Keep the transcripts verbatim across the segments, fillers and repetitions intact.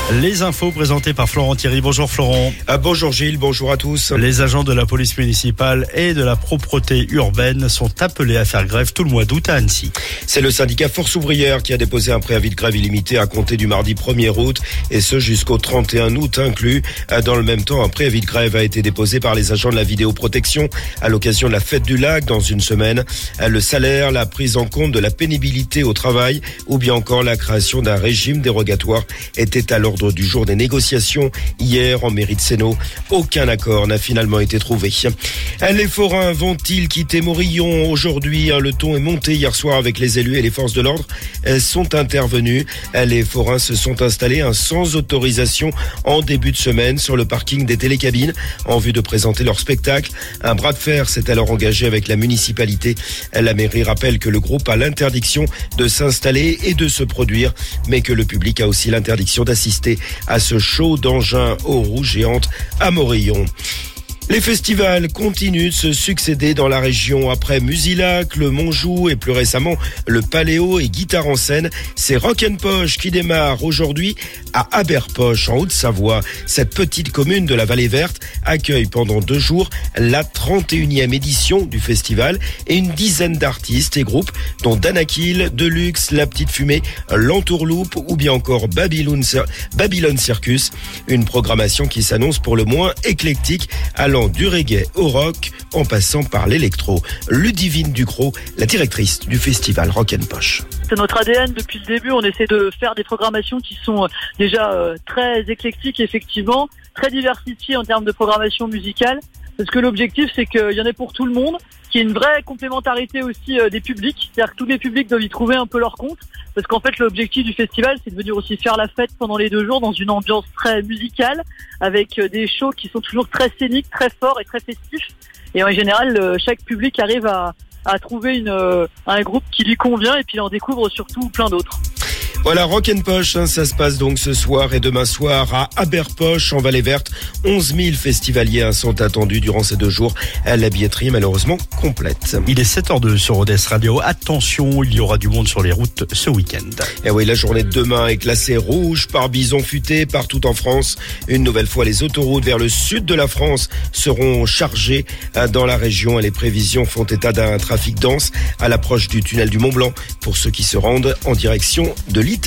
Les infos présentées par Florent Thierry. Bonjour Florent. Ah, bonjour Gilles, bonjour à tous. Les agents de la police municipale et de la propreté urbaine sont appelés à faire grève tout le mois d'août à Annecy. C'est le syndicat Force Ouvrière qui a déposé un préavis de grève illimité à compter du mardi premier août et ce jusqu'au trente et un août inclus. Dans le même temps, un préavis de grève a été déposé par les agents de la vidéoprotection à l'occasion de la fête du lac dans une semaine. Le salaire, la prise en compte de la pénibilité au travail ou bien encore la création d'un régime dérogatoire était à l'ordre du jour des négociations hier en mairie de Sénaux. Aucun accord n'a finalement été trouvé. Les forains vont-ils quitter Morillon aujourd'hui? Le ton est monté hier soir avec les élus et les forces de l'ordre sont intervenus. Les forains se sont installés sans autorisation en début de semaine sur le parking des télécabines en vue de présenter leur spectacle. Un bras de fer s'est alors engagé avec la municipalité. La mairie rappelle que le groupe a l'interdiction de s'installer et de se produire, mais que le public a aussi l'interdiction d'assister à ce show d'engins aux roues géantes à Morillon. Les festivals continuent de se succéder dans la région. Après Musilac, le Montjoux et plus récemment le Paléo et Guitare en scène, c'est Rock and Poche qui démarre aujourd'hui à Haberpoche en Haute-Savoie. Cette petite commune de la Vallée Verte accueille pendant deux jours la trente et unième édition du festival et une dizaine d'artistes et groupes dont Danakil, Deluxe, La Petite Fumée, l'Entourloupe ou bien encore Babylon, Babylon Circus. Une programmation qui s'annonce pour le moins éclectique allant du reggae au rock en passant par l'électro. Ludivine Ducrot, la directrice du festival Rock and Poche. C'est notre A D N depuis le début, on essaie de faire des programmations qui sont déjà euh, très éclectiques effectivement, très diversifiées en termes de programmation musicale, parce que l'objectif c'est qu'il y en ait pour tout le monde, qu'il y ait une vraie complémentarité aussi euh, des publics, c'est-à-dire que tous les publics doivent y trouver un peu leur compte, parce qu'en fait l'objectif du festival c'est de venir aussi faire la fête pendant les deux jours dans une ambiance très musicale, avec euh, des shows qui sont toujours très scéniques, très forts et très festifs, et en général euh, chaque public arrive à, à trouver une, euh, un groupe qui lui convient et puis il en découvre surtout plein d'autres. Voilà, Rock and Poche, hein, ça se passe donc ce soir et demain soir à Haberpoche en Vallée Verte. onze mille festivaliers hein, sont attendus durant ces deux jours. La billetterie est malheureusement complète. Il est sept heures deux sur Rodez Radio. Attention, il y aura du monde sur les routes ce week-end. Et oui, la journée de demain est classée rouge par bison futé partout en France. Une nouvelle fois, les autoroutes vers le sud de la France seront chargées dans la région. Les prévisions font état d'un trafic dense à l'approche du tunnel du Mont-Blanc pour ceux qui se rendent en direction de l'Italie.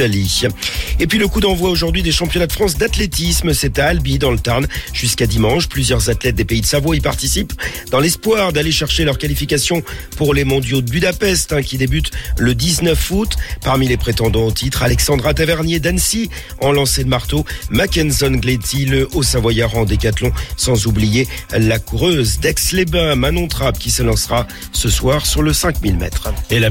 Et puis le coup d'envoi aujourd'hui des championnats de France d'athlétisme, c'est à Albi dans le Tarn jusqu'à dimanche. Plusieurs athlètes des Pays de Savoie y participent dans l'espoir d'aller chercher leur qualification pour les mondiaux de Budapest hein, qui débutent le dix-neuf août. Parmi les prétendants au titre, Alexandra Tavernier d'Annecy en lancer de marteau, Mackenzie Gletty, le Haut-Savoyard en décathlon, sans oublier la coureuse d'Aix-les-Bains, Manon Trapp qui se lancera ce soir sur le cinq mille mètres. Et la